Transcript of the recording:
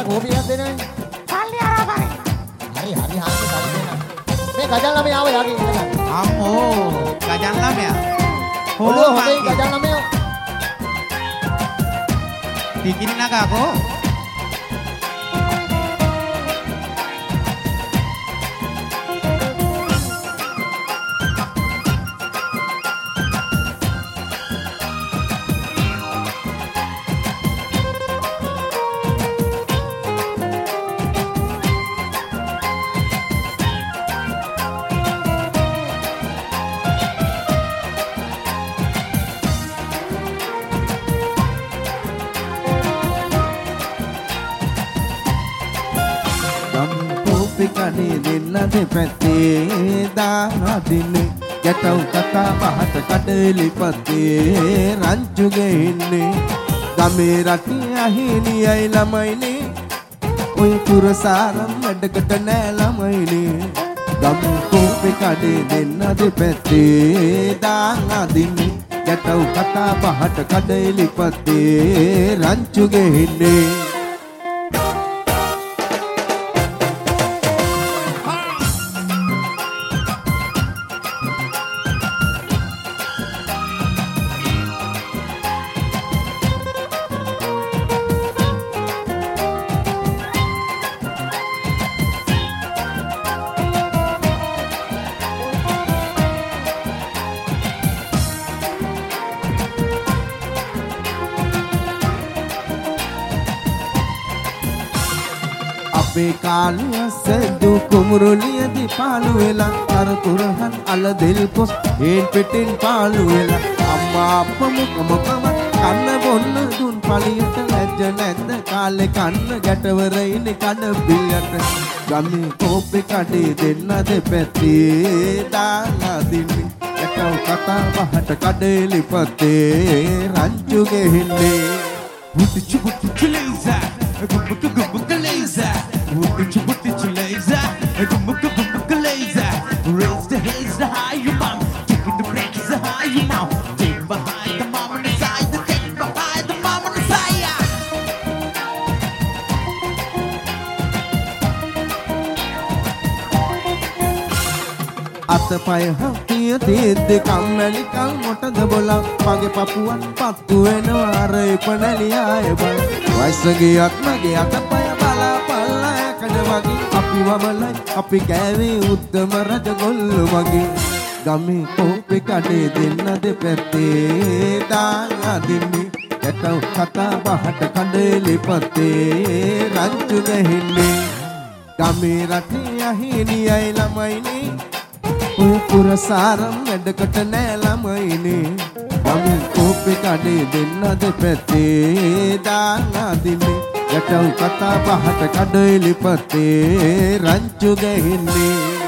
කෝපියක් දෙනවනේ. සල්ලි අරන් බලන්න. හරි හරි හාන්සි සල්ලි දෙන්න. මේ ගජල් ළමයා ආව යාගේ ඉන්න ගන්න. අම්මෝ ගජන් ළමයා. හොලෝ හොදේ ගජල් ළමයා. ටිකිනි නගාකෝ. කනේ දෙන්න දෙපැත්තේ දානදින්නේ ගැටව කතා පහට කඩලි පත්තේ රංචු ගෙන්නේ ගමේ රටේ අහිනියයි ළමයිනේ ඔය පුරසාරම් වැඩකට නෑ ළමයිනේ ගම් කෝපේ කඩේ දෙන්න දෙපැත්තේ දානදින්නේ ගැටව කතා පහට කඩලි පත්තේ රංචු ගෙන්නේ අපේ කාලිය සෙදු කුමුරුලියදි පාළු වෙලා අර කුරහන් අල දෙල් පොස් හේන් පෙටෙන් පාළු වෙලා අම්මා අප්ප මොකම කන්න බොන්න දුන් පලියට ලැජ්ජ නැද්ද කාලේ කන්න ගැටවර ඉන්නේ කන බිල්ලට ගමේ කෝපේ කඩේ දෙන්න දෙපැත්තේ දාලා දින්නේ එකව කතා බහට කඩේලි පත්තේ රංචු ගෙහින්නේ බුටි චුබුටි ලේසා ගුබුක ගුබුක ලේසා Put it laser, laser. Raise the hands high, you mom. Taking the brakes high, you now. Take behind the mom on the side, take behind the mom on the side. අතපය හතිය තෙද්ද කම්මැලි කල් මොටද බොලා මගේ පපුවන් පත්තු වෙනවා අර ඉපනලියාය බල වයස ගියත් මගේ අතපය බලාපල්ලා කඩ වගේ අපි වමලයි අපි කෑවේ උත්තම රජ ගොල්ලු මගේ ගමේ කෝපේ කඩේ දෙන්න දෙපැත්තේ දාලා දින්නේ ගැටව කතා බහට කඩේලි පත්තේ රංචු ගහින්නේ ගමේ රටේ අහිනියයි ළමයිනේ පුරසාරම් වැඩකට නෑ ළමයිනේ ගමේ කෝපේ කඩේ දෙන්න දෙපැත්තේ දාලා දින්නේ ගැටව කතා බහට කඩේලි පත්තේ රංචු ගහින්නේ